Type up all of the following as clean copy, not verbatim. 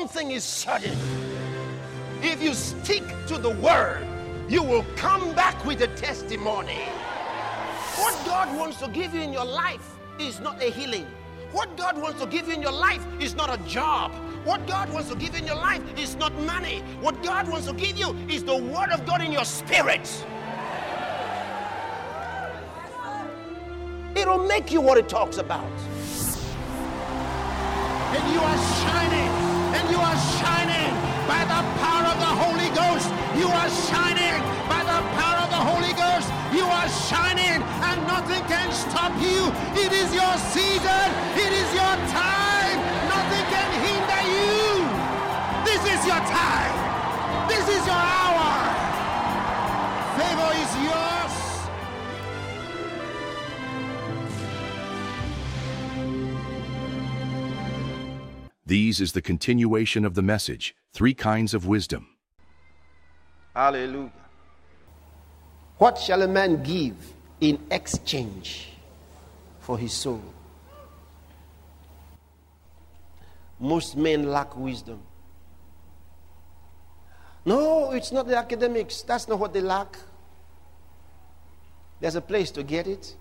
thing is certain. If you stick to the word, you will come back with a testimony. What God wants to give you in your life is not a healing. What God wants to give you in your life is not a job. What God wants to give you in your life is not money. What God wants to give you is the word of God in your spirit. It'll make you what it talks about. And you are shining. And you are shining by the power of the Holy Ghost. You are shining by the power of the Holy Ghost. You are shining and nothing can stop you. It is your season. It is your time. Nothing can hinder you. This is your time. This is your hour. Favor is yours. These is the continuation of the message, 3 kinds of wisdom. Hallelujah. What shall a man give in exchange for his soul? Most men lack wisdom. No, it's not the academics. That's not what they lack. There's a place to get it.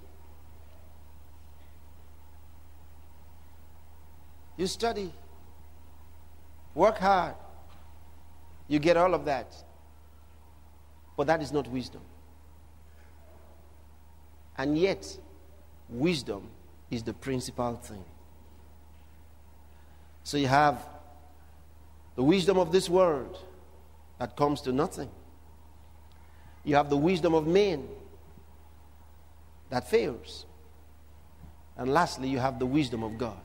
You study. Work hard. You get all of that. But that is not wisdom. And yet, wisdom is the principal thing. So you have the wisdom of this world that comes to nothing. You have the wisdom of men that fails. And lastly, you have the wisdom of God.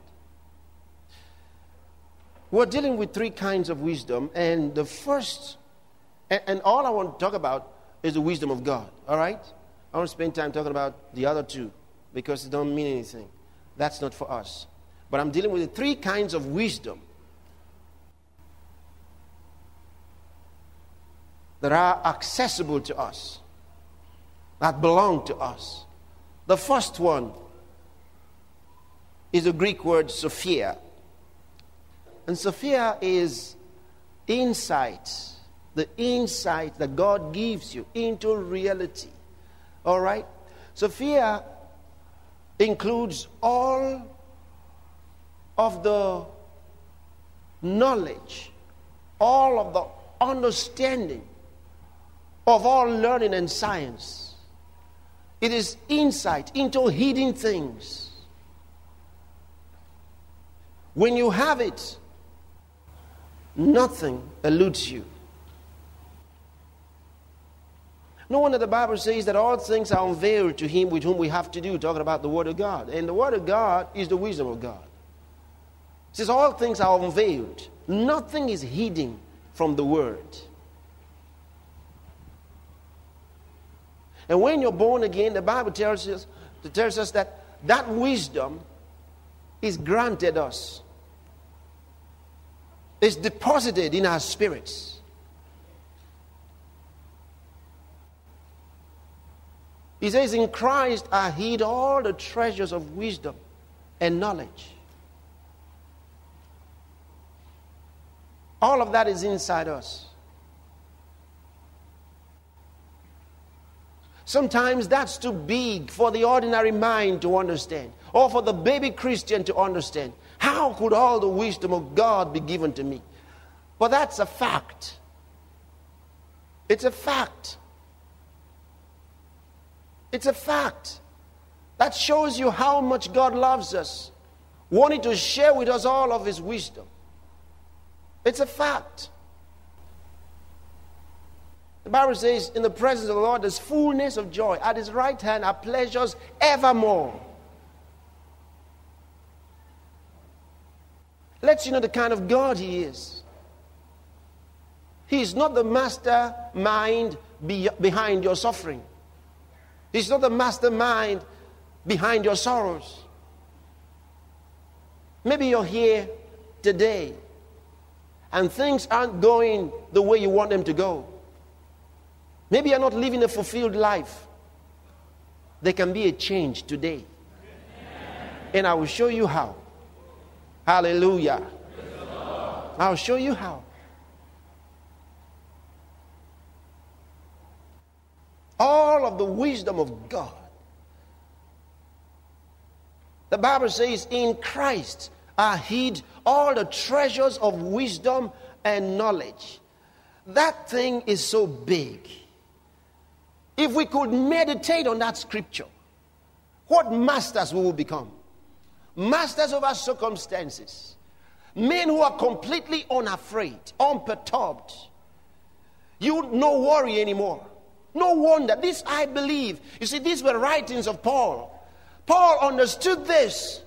We're dealing with 3 kinds of wisdom, and the first, and all I want to talk about is the wisdom of God, all right? I want to spend time talking about the other 2 because it don't mean anything. That's not for us. But I'm dealing with the 3 kinds of wisdom that are accessible to us, that belong to us. The first one is the Greek word Sophia. And Sophia is insight, the insight that God gives you into reality. All right? Sophia includes all of the knowledge, all of the understanding of all learning and science. It is insight into hidden things. When you have it, nothing eludes you. No wonder the Bible says that all things are unveiled to him with whom we have to do, talking about the Word of God. And the Word of God is the wisdom of God. It says all things are unveiled. Nothing is hidden from the Word. And when you're born again, the Bible tells us that wisdom is granted us. It's deposited in our spirits. He says, in Christ I hid all the treasures of wisdom and knowledge. All of that is inside us. Sometimes that's too big for the ordinary mind to understand, or for the baby Christian to understand. How could all the wisdom of God be given to me? But that's a fact. It's a fact. It's a fact. That shows you how much God loves us, wanting to share with us all of His wisdom. It's a fact. The Bible says, in the presence of the Lord, there's fullness of joy. At His right hand are pleasures evermore. Lets you know the kind of God He is. He is not the mastermind behind your suffering. He's not the mastermind behind your sorrows. Maybe you're here today and things aren't going the way you want them to go. Maybe you're not living a fulfilled life. There can be a change today. And I will show you how. Hallelujah. I'll show you how. All of the wisdom of God. The Bible says, in Christ are hid all the treasures of wisdom and knowledge. That thing is so big. If we could meditate on that scripture, what masters we will become. Masters of our circumstances. Men who are completely unafraid, unperturbed. You no worry anymore. No wonder. This I believe. You see, these were writings of Paul. Paul understood this.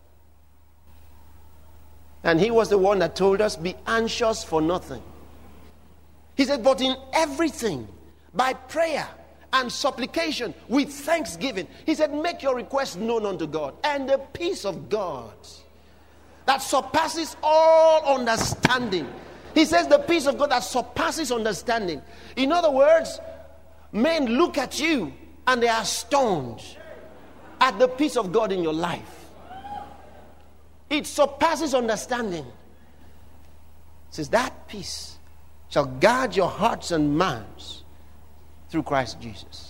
And he was the one that told us, be anxious for nothing. He said, but in everything, by prayer and supplication, with thanksgiving. He said, make your requests known unto God. And the peace of God that surpasses all understanding. He says the peace of God that surpasses understanding. In other words, men look at you and they are stoned at the peace of God in your life. It surpasses understanding. It says that peace shall guard your hearts and minds through Christ Jesus.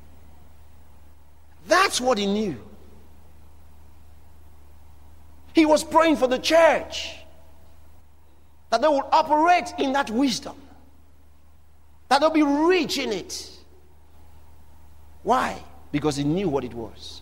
That's what he knew. He was praying for the church, that they would operate in that wisdom, that they'll be rich in it. Why? Because he knew what it was.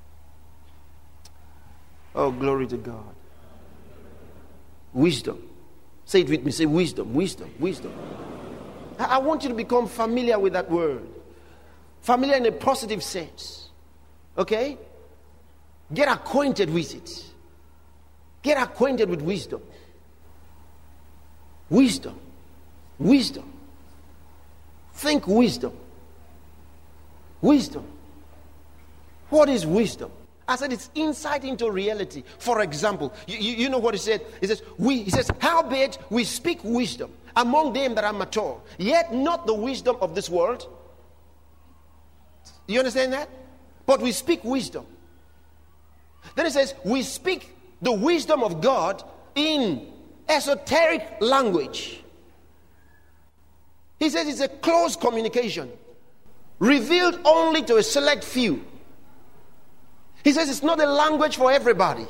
Oh, glory to God. Wisdom. Say it with me. Say wisdom, wisdom, wisdom. I want you to become familiar with that word. Familiar in a positive sense. Okay? Get acquainted with it. Get acquainted with wisdom. Wisdom. Wisdom. Think wisdom. Wisdom. What is wisdom? I said it's insight into reality. For example, you know what he said? He says, howbeit we speak wisdom among them that are mature, yet not the wisdom of this world. You understand that? But we speak wisdom. Then he says, we speak the wisdom of God in esoteric language. He says it's a close communication, revealed only to a select few. He says it's not a language for everybody.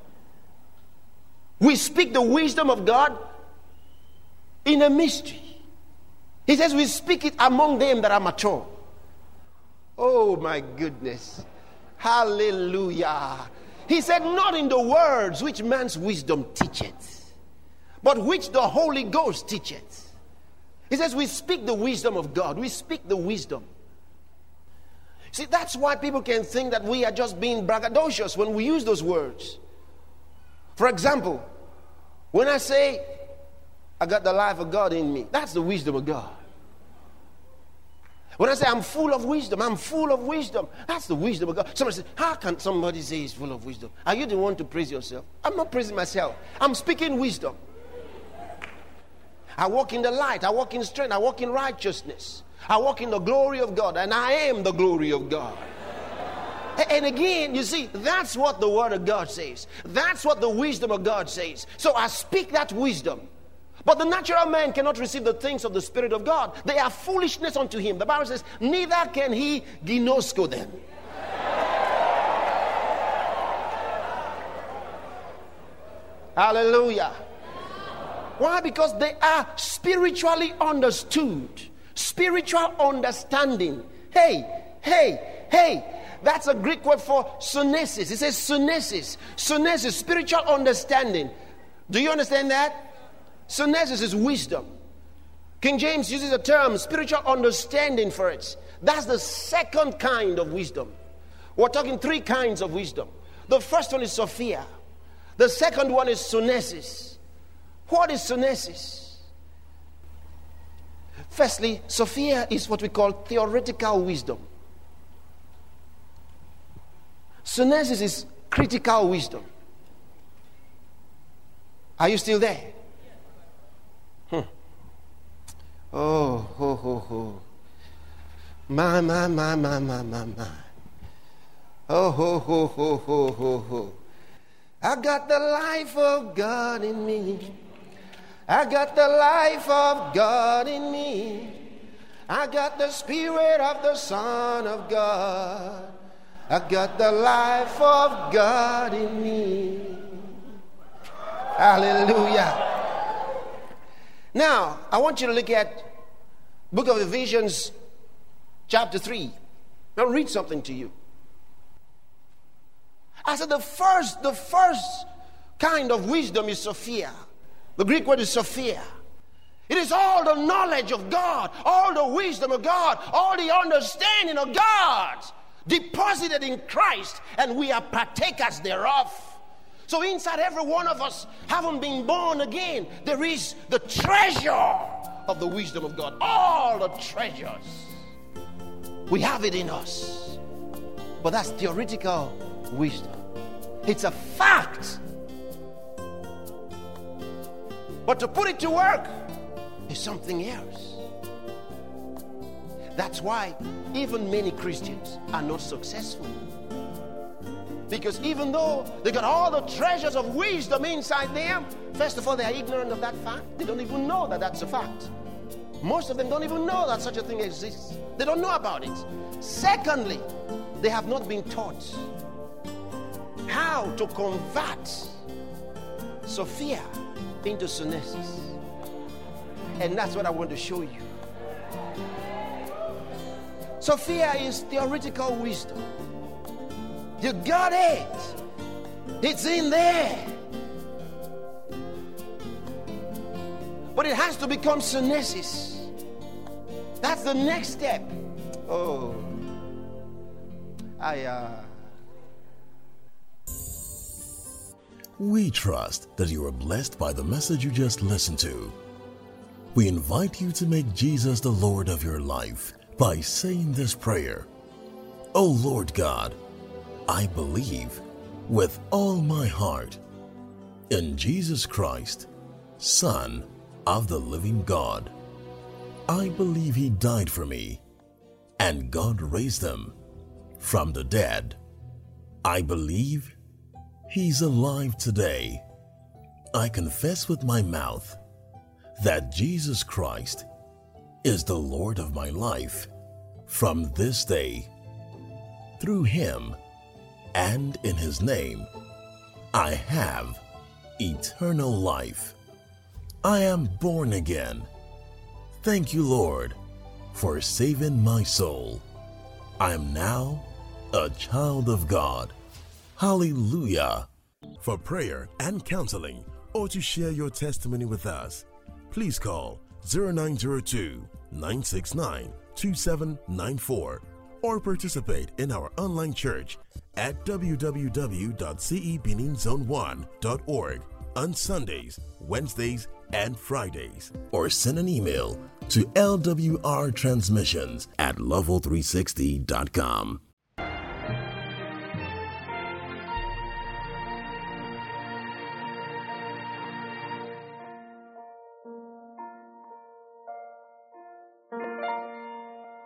We speak the wisdom of God in a mystery. He says we speak it among them that are mature. Oh my goodness. Hallelujah. He said, not in the words which man's wisdom teacheth, but which the Holy Ghost teacheth. He says we speak the wisdom of God. We speak the wisdom. See, that's why people can think that we are just being braggadocious when we use those words. For example, when I say, I got the life of God in me, that's the wisdom of God. When I say I'm full of wisdom, that's the wisdom of God. Somebody says, how can somebody say he's full of wisdom? Are you the one to praise yourself? I'm not praising myself. I'm speaking wisdom. I walk in the light. I walk in strength. I walk in righteousness. I walk in the glory of God, and I am the glory of God. And again, you see, that's what the word of God says. That's what the wisdom of God says. So I speak that wisdom. But the natural man cannot receive the things of the Spirit of God. They are foolishness unto him. The Bible says, neither can he ginosko them. Hallelujah. Why? Because they are spiritually understood. Spiritual understanding. Hey. That's a Greek word for sunesis. It says sunesis. Sunesis, spiritual understanding. Do you understand that? Sunesis is wisdom. King James uses the term spiritual understanding for it. That's the second kind of wisdom. We're talking three kinds of wisdom. The first one is Sophia. The second one is sunesis. What is sunesis? Firstly, Sophia is what we call theoretical wisdom. Sunesis is critical wisdom. Are you still there? Oh. My. Oh. I got the life of God in me. I got the life of God in me. I got the Spirit of the Son of God. I got the life of God in me. Hallelujah. Now, I want you to look at Book of Ephesians, chapter 3. I'll read something to you. I said the first kind of wisdom is Sophia. The Greek word is Sophia. It is all the knowledge of God, all the wisdom of God, all the understanding of God deposited in Christ, and we are partakers thereof. So inside every one of us, having been born again, there is the treasure of the wisdom of God. All the treasures. We have it in us. But that's theoretical wisdom. It's a fact. But to put it to work is something else. That's why even many Christians are not successful. Because even though they got all the treasures of wisdom inside them, first of all, they are ignorant of that fact. They don't even know that that's a fact. Most of them don't even know that such a thing exists. They don't know about it. Secondly, they have not been taught how to convert Sophia into Sunesis. And that's what I want to show you. Sophia is theoretical wisdom. You got it. It's in there. But it has to become Sunesis. That's the next step. Oh. We trust that you are blessed by the message you just listened to. We invite you to make Jesus the Lord of your life by saying this prayer. O Lord God, I believe with all my heart in Jesus Christ, Son of the living God. I believe He died for me and God raised Him from the dead. I believe He's alive today. I confess with my mouth that Jesus Christ is the Lord of my life from this day. Through Him and in His name, I have eternal life. I am born again. Thank you, Lord, for saving my soul. I am now a child of God. Hallelujah. For prayer and counseling, or to share your testimony with us, please call 0902-969-2794 or participate in our online church at www.cebeninzone1.org on Sundays, Wednesdays, and Fridays, or send an email to lwrtransmissions@level360.com.